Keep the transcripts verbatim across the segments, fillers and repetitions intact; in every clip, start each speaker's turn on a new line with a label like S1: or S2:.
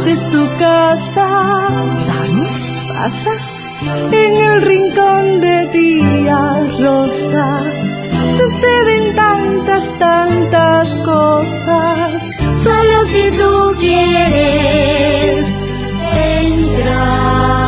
S1: esta es tu casa. Danos pasa en el rincón de tía Rosa. Suceden tantas, tantas cosas. Solo si tú quieres entrar.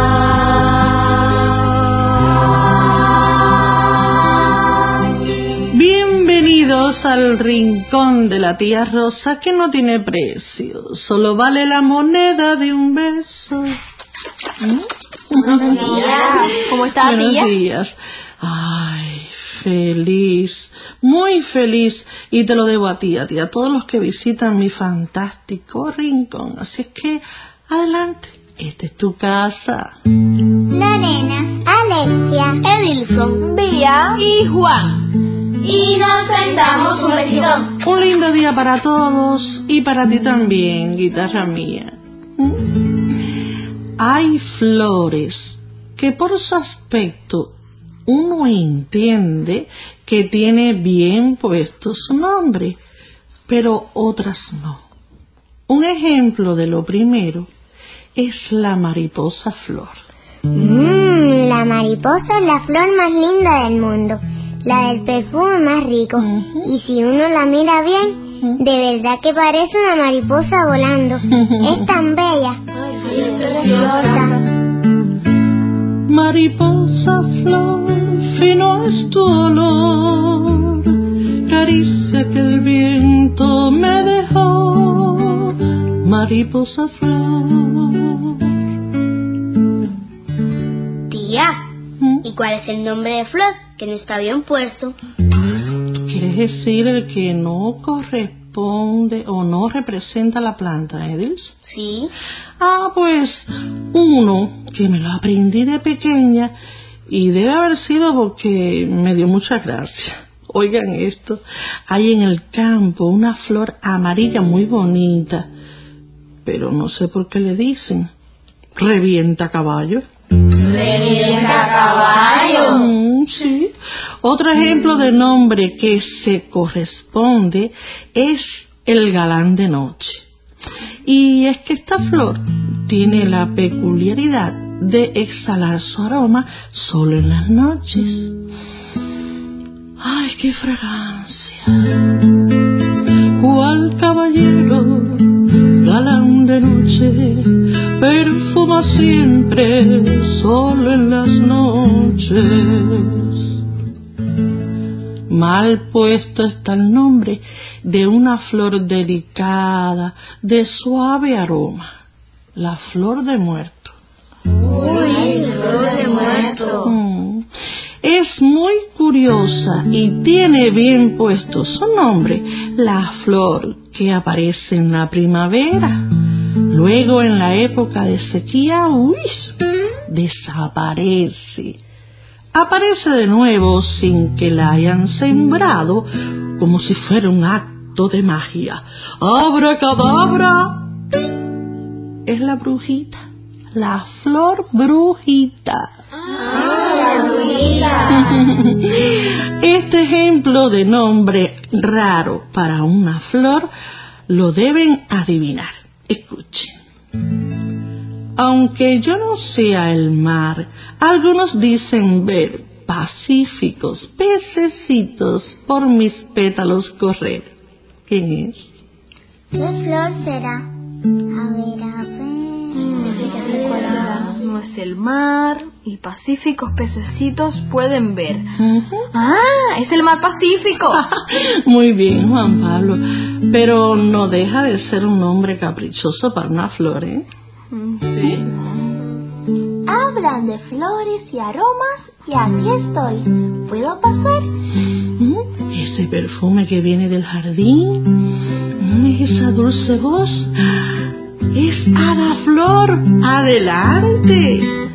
S1: Bienvenidos al rincón de la tía Rosa, que no tiene precio, solo vale la moneda de un beso. ¿Mm?
S2: Buenos días. ¿Cómo está, tía?
S1: Buenos días. Ay, feliz, muy feliz, y te lo debo a ti, a ti, a todos los que visitan mi fantástico rincón. Así es que, adelante, esta es tu casa.
S3: Lorena, Alexia,
S2: Edilson, Bea y Juan. Y nos sentamos un besito.
S1: Un lindo día para todos y para ti también, guitarra mía. ¿Mm? Hay flores que por su aspecto uno entiende que tiene bien puesto su nombre, pero otras no. Un ejemplo de lo primero es la mariposa flor.
S3: Mmm, la mariposa es la flor más linda del mundo, la del perfume más rico. Uh-huh. Y si uno la mira bien, uh-huh, de verdad que parece una mariposa volando. Es tan bella.
S2: Ay, sí, es preciosa.
S1: Mariposa flor, fino es tu olor, caricia que el viento me dejó. Mariposa flor.
S2: Tía, ¿Mm? ¿y cuál es el nombre de flor que no está bien puesto?
S1: ¿Quieres decir el que no corresponde o no representa la planta, Edils?
S2: Sí.
S1: Ah, pues uno que me lo aprendí de pequeña y debe haber sido porque me dio mucha gracia. Oigan esto, hay en el campo una flor amarilla muy bonita, pero no sé por qué le dicen revienta caballo.
S2: ¿Revienta caballo?
S1: Mm, sí. Otro ejemplo de nombre que se corresponde es el galán de noche. Y es que esta flor tiene la peculiaridad de exhalar su aroma solo en las noches. ¡Ay, qué fragancia! Cual caballero, galán de noche, perfuma siempre solo en las noches. Mal puesto está el nombre de una flor delicada, de suave aroma, la flor de muerto.
S2: Uy, flor de muerto.
S1: Mm. Es muy curiosa y tiene bien puesto su nombre, la flor que aparece en la primavera. Luego, en la época de sequía, uy, desaparece. Aparece de nuevo sin que la hayan sembrado, como si fuera un acto de magia. ¡Abracadabra! Es la brujita, la flor brujita.
S2: ¡Ah, la brujita!
S1: Este ejemplo de nombre raro para una flor lo deben adivinar. Escuchen. Aunque yo no sea el mar, algunos dicen ver pacíficos pececitos por mis pétalos correr. ¿Quién es?
S3: ¿Qué flor será? A ver, a ver...
S2: No es el mar y pacíficos pececitos pueden ver.
S1: Uh-huh.
S2: ¡Ah! ¡Es el mar Pacífico!
S1: Muy bien, Juan Pablo. Pero no deja de ser un nombre caprichoso para una flor, ¿eh?
S2: Sí.
S3: Hablan de flores y aromas y aquí estoy. ¿Puedo pasar?
S1: ¿Mm? Ese perfume que viene del jardín, ¿Mm? esa dulce voz, es Hada Flor. Adelante.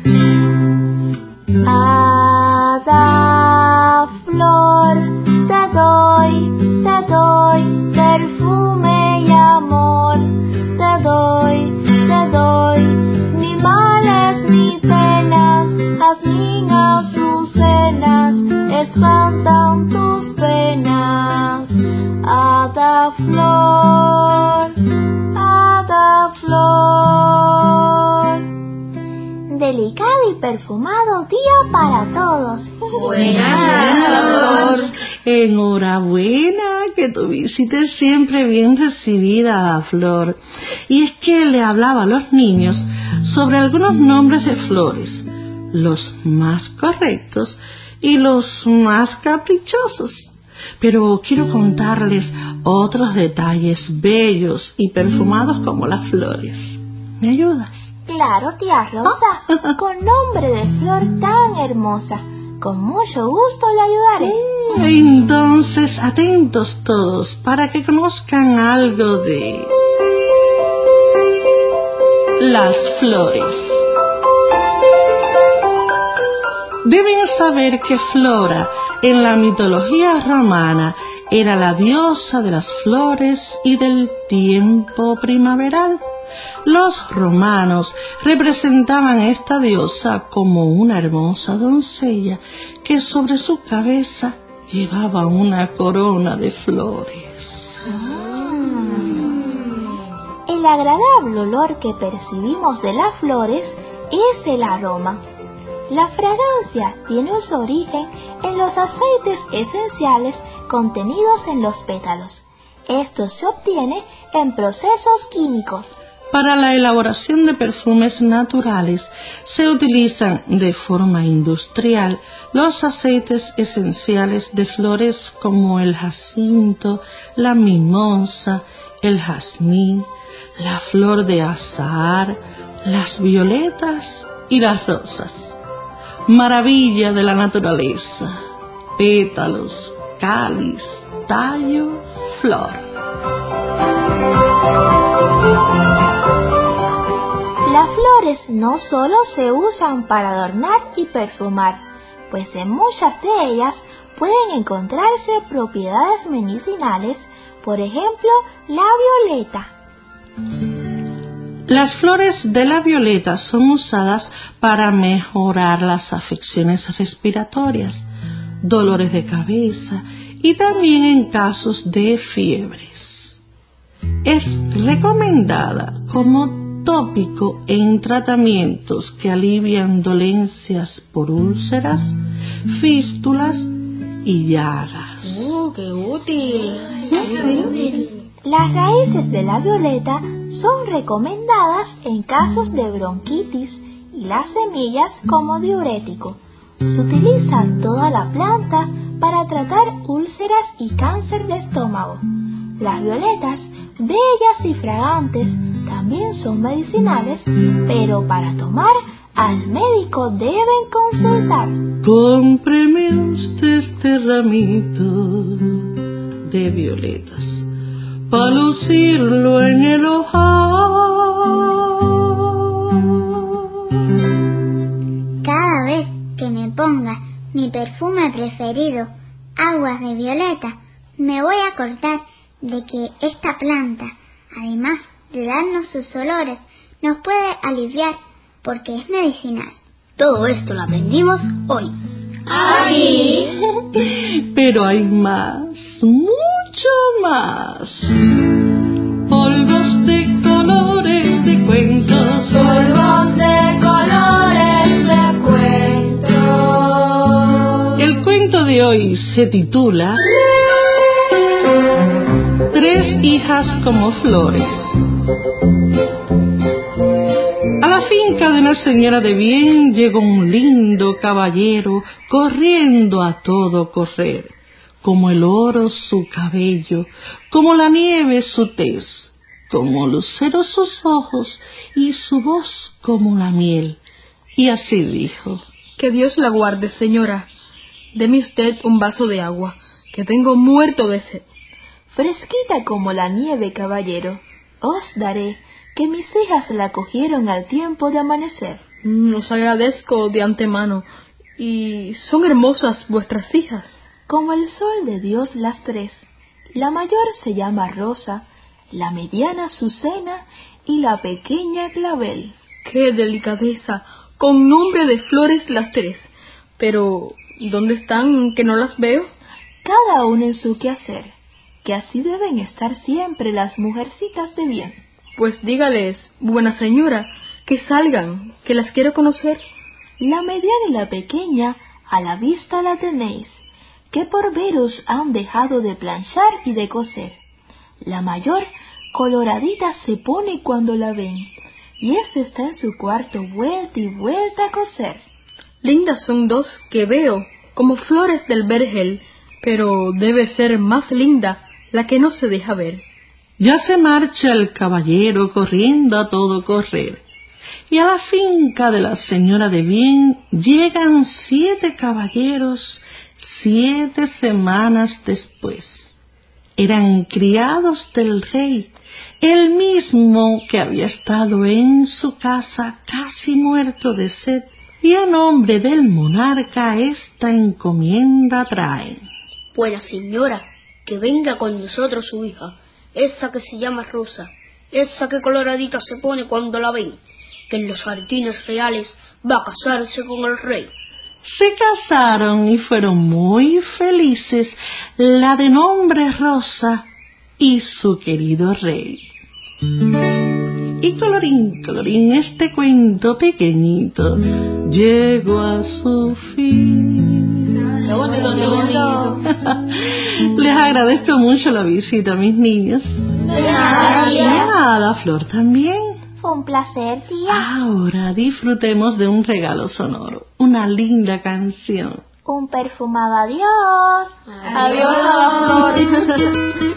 S3: Hada Flor, te doy, te doy perfume y amor. Te doy, te doy ni males ni penas, jazmín azucenas espantan tus penas. Hada Flor, Hada Flor.
S2: delicado y perfumado día para todos.
S1: Buenas, enhorabuena, que tu visita es siempre bien recibida, Flor. Y es que le hablaba a los niños sobre algunos nombres de flores, los más correctos y los más caprichosos. Pero quiero contarles otros detalles bellos y perfumados como las flores. ¿Me ayudas?
S2: Claro, tía Rosa, con nombre de flor tan hermosa. Con mucho gusto le ayudaré.
S1: Entonces, atentos todos para que conozcan algo de las flores. Deben saber que Flora, en la mitología romana, era la diosa de las flores y del tiempo primaveral. Los romanos representaban a esta diosa como una hermosa doncella que sobre su cabeza llevaba una corona de flores.
S2: El agradable olor que percibimos de las flores es el aroma. La fragancia tiene su origen en los aceites esenciales contenidos en los pétalos. Esto se obtiene en procesos químicos.
S1: Para la elaboración de perfumes naturales se utilizan de forma industrial los aceites esenciales de flores como el jacinto, la mimosa, el jazmín, la flor de azahar, las violetas y las rosas. Maravilla de la naturaleza, pétalos, cáliz, tallo, flor.
S2: Las flores no solo se usan para adornar y perfumar, pues en muchas de ellas pueden encontrarse propiedades medicinales, por ejemplo, la violeta.
S1: Las flores de la violeta son usadas para mejorar las afecciones respiratorias, dolores de cabeza y también en casos de fiebres. Es recomendada como tópico en tratamientos que alivian dolencias por úlceras, fístulas y llagas.
S2: ¡Uh, qué útil! Las raíces de la violeta son recomendadas en casos de bronquitis y las semillas como diurético. Se utiliza toda la planta para tratar úlceras y cáncer de estómago. Las violetas, bellas y fragantes, también son medicinales, pero para tomar al médico deben consultar.
S1: Cómpreme usted este ramito de violetas para lucirlo en el ojal.
S3: Cada vez que me ponga mi perfume preferido, aguas de violeta, me voy a acordar de que esta planta, además de darnos sus olores, nos puede aliviar porque es medicinal. Todo esto lo aprendimos hoy.
S2: ¡Ay!
S1: Pero hay más, mucho más. Polvos de colores de cuentos,
S2: Polvos de colores de cuentos.
S1: El cuento de hoy se titula Tres hijas como flores. A la finca de una señora de bien llegó un lindo caballero corriendo a todo correr, como el oro su cabello, como la nieve su tez, como lucero sus ojos y su voz como la miel. Y así dijo:
S4: Que Dios la guarde, señora. Deme usted un vaso de agua, que tengo muerto de sed.
S2: Fresquita como la nieve, caballero, os daré, que mis hijas la cogieron al tiempo de amanecer.
S4: Mm, os agradezco de antemano. ¿Y son hermosas vuestras hijas?
S2: Como el sol de Dios las tres. La mayor se llama Rosa, la mediana Azucena y la pequeña Clavel.
S4: ¡Qué delicadeza! Con nombre de flores las tres. Pero, ¿dónde están que no las veo?
S2: Cada una en su quehacer, que así deben estar siempre las mujercitas de bien.
S4: Pues dígales, buena señora, que que salgan, que las quiero conocer.
S2: La mediana y la pequeña a la vista la tenéis, que por veros han dejado de planchar y de coser. La mayor coloradita se pone cuando la ven, y esta está en su cuarto vuelta y vuelta a coser.
S4: Lindas son dos que veo, como flores del vergel, pero debe ser más linda la que no se deja ver.
S1: Ya se marcha el caballero corriendo a todo correr, y a la finca de la señora de bien llegan siete caballeros siete semanas después. Eran criados del rey, el mismo que había estado en su casa casi muerto de sed, y a nombre del monarca esta encomienda traen.
S5: Buena señora, que venga con nosotros su hija, esa que se llama Rosa, esa que coloradita se pone cuando la ven, que en los jardines reales va a casarse con el rey.
S1: Se casaron y fueron muy felices la de nombre Rosa y su querido rey. Y colorín, colorín, este cuento pequeñito llegó a su fin.
S2: ¡Qué bonito, qué bonito!
S1: Les agradezco mucho la visita, mis niños.
S2: De nada,
S1: Y a la Flor también.
S2: Fue un placer, tía.
S1: Ahora disfrutemos de un regalo sonoro, una linda canción.
S2: Un perfumado adiós.
S4: Adiós a la flor.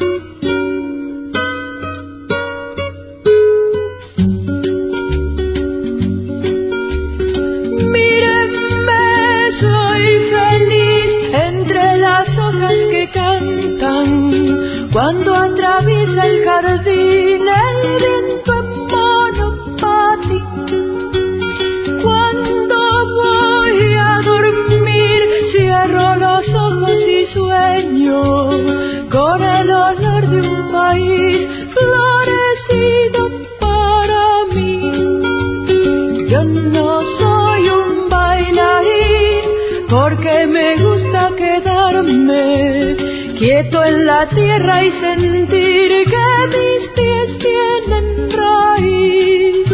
S6: Cuando atraviesa el jardín el viento en monopático, cuando voy a dormir cierro los ojos y sueño con el olor de un país florecido para mí. Yo no soy un bailarín porque me gusta quedarme quieto en la tierra y sentir que mis pies tienen raíz.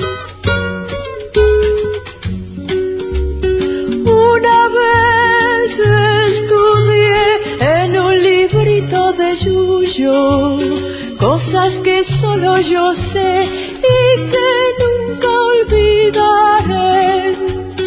S6: Una vez estudié en un librito de Yuyo cosas que solo yo sé y que nunca olvidaré.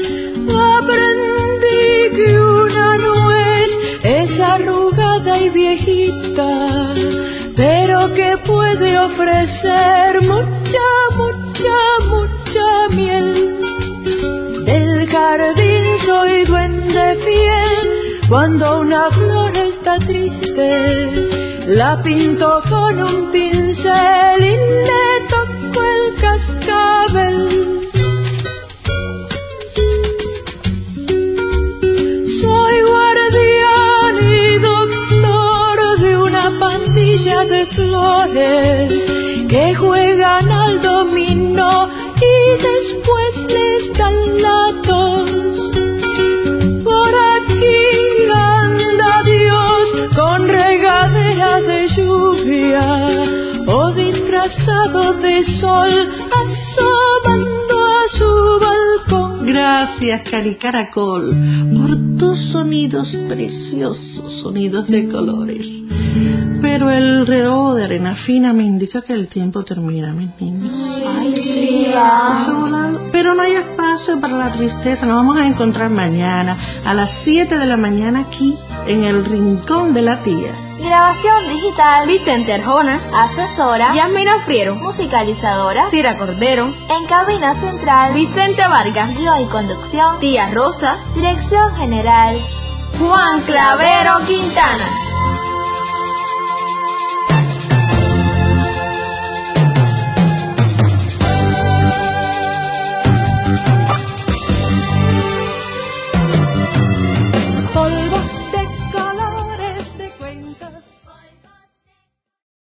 S6: Aprendí que una nuez es arrugada y viejita, pero que puede ofrecer mucha, mucha, mucha miel. Del jardín soy duende fiel, cuando una flor está triste, la pinto con un pincel y le toco el cascabel. Soy guardián y doctor de una pandilla de flores que juegan al dominó y después les dan la tos. Por aquí anda Dios con regadera de lluvia o disfrazado de sol asomando a su balcón.
S1: Gracias, Caricaracol, por tus sonidos preciosos, sonidos de colores. Pero el reloj de arena fina me indica que el tiempo termina, mis niños.
S2: Ay, tía.
S1: Pero no hay espacio para la tristeza. Nos vamos a encontrar mañana a las siete de la mañana aquí en el Rincón de la Tía.
S2: Grabación digital.
S4: Vicente Arjona,
S2: Asesora.
S4: Yasmina Friero,
S2: Musicalizadora.
S4: Cira Cordero,
S2: En cabina central.
S4: Vicente Vargas,
S2: Guión y conducción.
S4: Tía Rosa,
S2: Dirección general.
S4: Juan Clavero Quintana.